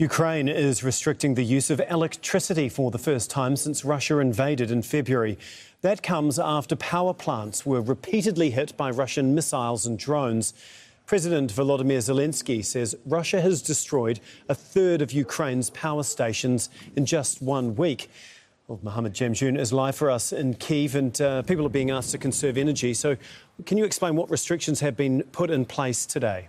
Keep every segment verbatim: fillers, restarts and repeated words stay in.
Ukraine is restricting the use of electricity for the first time since Russia invaded in February. That comes after power plants were repeatedly hit by Russian missiles and drones. President Volodymyr Zelensky says Russia has destroyed a third of Ukraine's power stations in just one week. Well, Mohammed Jamjoon is live for us in Kyiv, and uh, people are being asked to conserve energy. So can you explain what restrictions have been put in place today?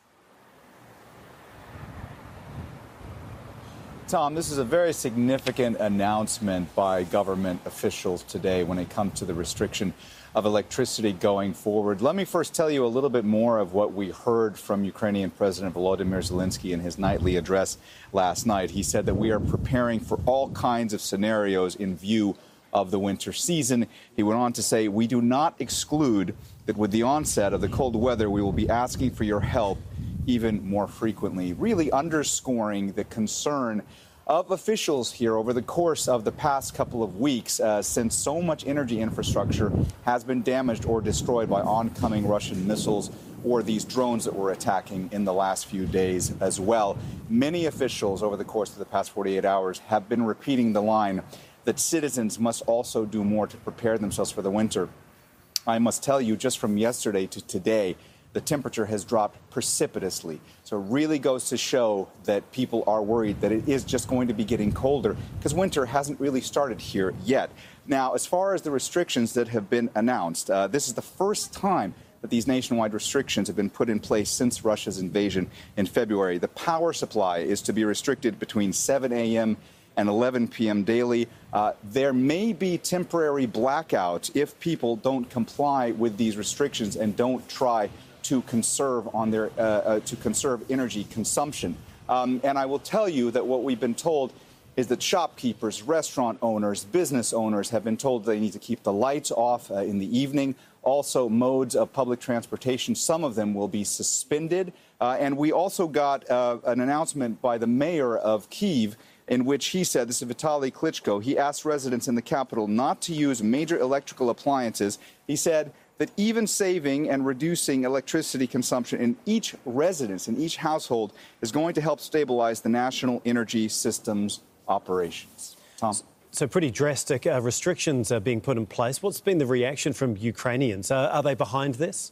Tom, this is a very significant announcement by government officials today when it comes to the restriction of electricity going forward. Let me first tell you a little bit more of what we heard from Ukrainian President Volodymyr Zelensky in his nightly address last night. He said that we are preparing for all kinds of scenarios in view of the winter season. He went on to say, we do not exclude that with the onset of the cold weather, we will be asking for your help even more frequently, really underscoring the concern of officials here over the course of the past couple of weeks, uh, since so much energy infrastructure has been damaged or destroyed by oncoming Russian missiles or these drones that were attacking in the last few days as well. Many officials over the course of the past forty-eight hours have been repeating the line that citizens must also do more to prepare themselves for the winter. I must tell you, just from yesterday to today, the temperature has dropped precipitously. So it really goes to show that people are worried that it is just going to be getting colder because winter hasn't really started here yet. Now, as far as the restrictions that have been announced, uh, this is the first time that these nationwide restrictions have been put in place since Russia's invasion in February. The power supply is to be restricted between seven a m and eleven p m daily. Uh, there may be temporary blackouts if people don't comply with these restrictions and don't try to conserve on their uh, uh, to conserve energy consumption. Um, and I will tell you that what we've been told is that shopkeepers, restaurant owners, business owners have been told they need to keep the lights off uh, in the evening. Also, modes of public transportation, some of them will be suspended. Uh, and we also got uh, an announcement by the mayor of Kyiv in which he said, this is Vitaly Klitschko, he asked residents in the capital not to use major electrical appliances. He said that even saving and reducing electricity consumption in each residence, in each household, is going to help stabilize the national energy system's operations. Tom? So pretty drastic uh, restrictions are being put in place. What's been the reaction from Ukrainians? Uh, are they behind this?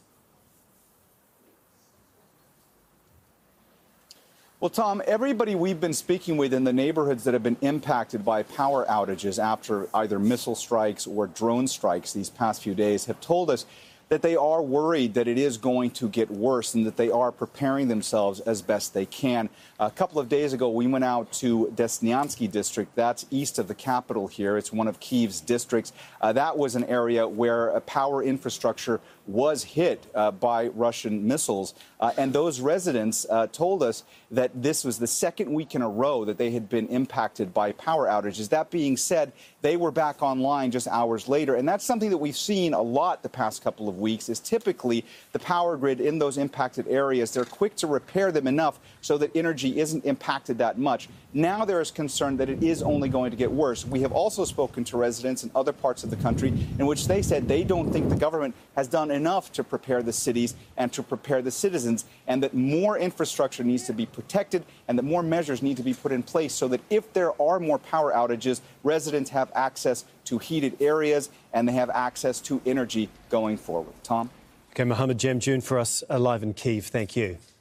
Well, Tom, everybody we've been speaking with in the neighborhoods that have been impacted by power outages after either missile strikes or drone strikes these past few days have told us that they are worried that it is going to get worse and that they are preparing themselves as best they can. A couple of days ago, we went out to Desnyansky district. That's east of the capital here. It's one of Kyiv's districts. Uh, that was an area where a power infrastructure was hit uh, by Russian missiles. Uh, and those residents uh, told us that this was the second week in a row that they had been impacted by power outages. That being said, they were back online just hours later. And that's something that we've seen a lot the past couple of weeks is typically the power grid in those impacted areas. They're quick to repair them enough so that energy isn't impacted that much. Now there is concern that it is only going to get worse. We have also spoken to residents in other parts of the country in which they said they don't think the government has done enough to prepare the cities and to prepare the citizens, and that more infrastructure needs to be protected and that more measures need to be put in place so that if there are more power outages, residents have access to heated areas and they have access to energy going forward. Tom? OK, Mohammed Jamjoon for us uh, live in Kyiv. Thank you.